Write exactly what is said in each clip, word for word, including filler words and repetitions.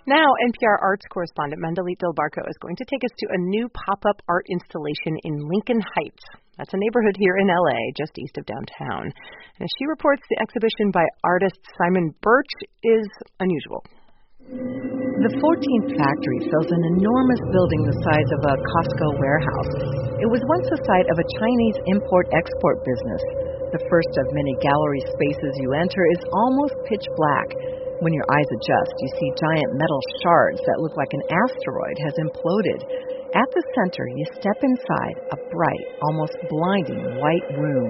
Now, N P R arts correspondent Mandalit Del-Barco is going to take us to a new pop-up art installation in Lincoln Heights. That's a neighborhood here in L A, just east of downtown. And as she reports, the exhibition by artist Simon Birch is unusual. The fourteenth Factory fills an enormous building the size of a Costco warehouse. It was once the site of a Chinese import-export business. The first of many gallery spaces you enter is almost pitch black. When your eyes adjust, you see giant metal shards that look like an asteroid has imploded. At the center, you step inside a bright, almost blinding white room.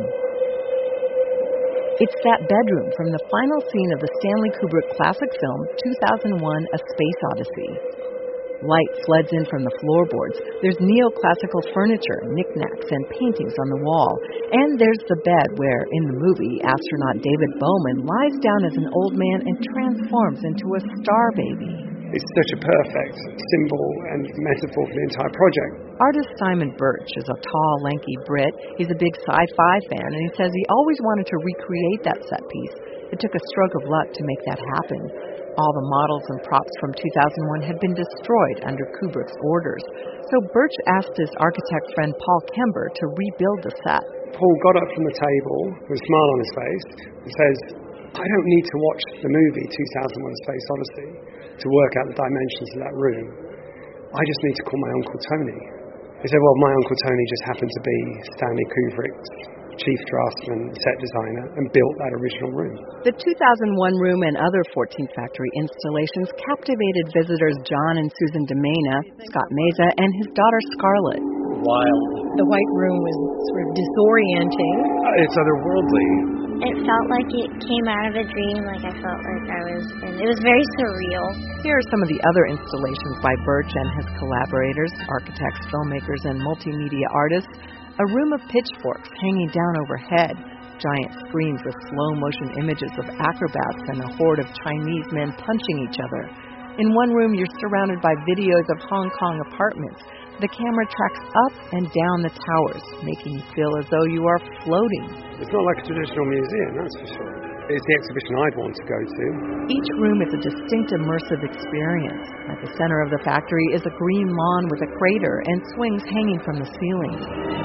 It's that bedroom from the final scene of the Stanley Kubrick classic film two thousand one: A Space Odyssey. Light floods in from the floorboards. There's neoclassical furniture, knickknacks, and paintings on the wall. And there's the bed where, in the movie, astronaut David Bowman lies down as an old man and transforms into a star baby. It's such a perfect symbol and metaphor for the entire project. Artist Simon Birch is a tall, lanky Brit. He's a big sci-fi fan, and he says he always wanted to recreate that set piece. It took a stroke of luck to make that happen. All the models and props from two thousand one had been destroyed under Kubrick's orders. So Birch asked his architect friend Paul Kember to rebuild the set. Paul got up from the table with a smile on his face and says, I don't need to watch the movie two thousand one: A Space Odyssey to work out the dimensions of that room. I just need to call my Uncle Tony. He said, well, my Uncle Tony just happened to be Stanley Kubrick's chief draftsman, set designer, and built that original room. The two thousand one room and other fourteenth Factory installations captivated visitors John and Susan DeMena, Scott Meza, and his daughter Scarlett. Wild. The white room was sort of disorienting. Uh, it's otherworldly. It felt like it came out of a dream, like I felt like I was in. It was very surreal. Here are some of the other installations by Birch and his collaborators, architects, filmmakers, and multimedia artists. A room of pitchforks hanging down overhead, giant screens with slow-motion images of acrobats and a horde of Chinese men punching each other. In one room, you're surrounded by videos of Hong Kong apartments. The camera tracks up and down the towers, making you feel as though you are floating. It's not like a traditional museum, that's for sure. It's the exhibition I'd want to go to. Each room is a distinct immersive experience. At the center of the factory is a green lawn with a crater and swings hanging from the ceiling.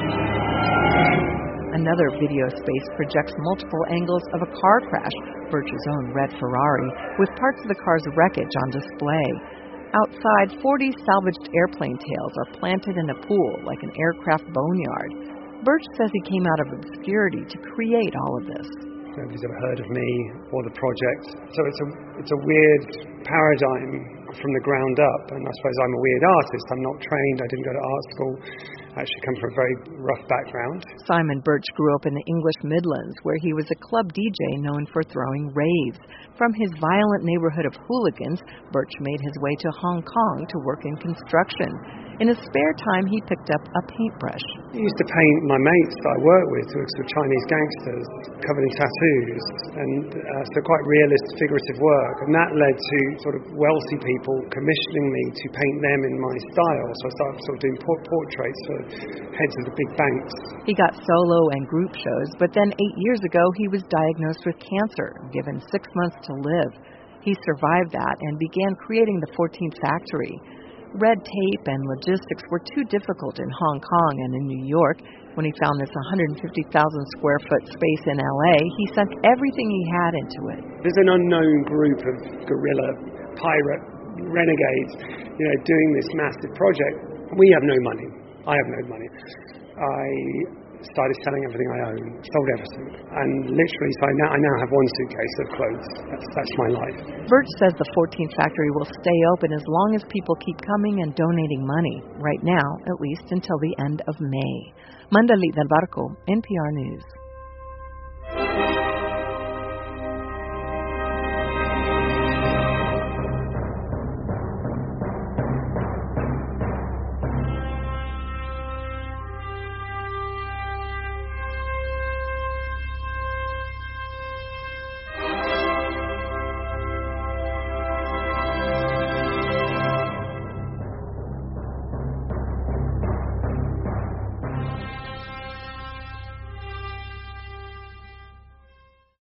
Another video space projects multiple angles of a car crash, Birch's own red Ferrari, with parts of the car's wreckage on display. Outside, forty salvaged airplane tails are planted in a pool like an aircraft boneyard. Birch says he came out of obscurity to create all of this. Nobody's ever heard of me or the project. So it's a it's a weird paradigm from the ground up. And I suppose I'm a weird artist. I'm not trained. I didn't go to art school. I actually come from a very rough background. Simon Birch grew up in the English Midlands, where he was a club D J known for throwing raves. From his violent neighborhood of hooligans, Birch made his way to Hong Kong to work in construction. In his spare time, he picked up a paintbrush. I used to paint my mates that I work with, who were sort of Chinese gangsters, covered in tattoos, and uh, so quite realist, figurative work. And that led to sort of wealthy people commissioning me to paint them in my style. So I started sort of doing por- portraits for heads of the big banks. He got solo and group shows, but then eight years ago, he was diagnosed with cancer, given six months to live. He survived that and began creating the fourteenth Factory. Red tape and logistics were too difficult in Hong Kong and in New York. When he found this one hundred fifty thousand square foot space in L A, he sunk everything he had into it. There's an unknown group of guerrilla, pirate, renegades, you know, doing this massive project. We have no money. I have no money. I started selling everything I own, sold everything, and literally, so I now, I now have one suitcase of clothes. That's, that's my life. Birch says the fourteenth Factory will stay open as long as people keep coming and donating money, right now, at least until the end of May. Mandalit Del-Barco, N P R News.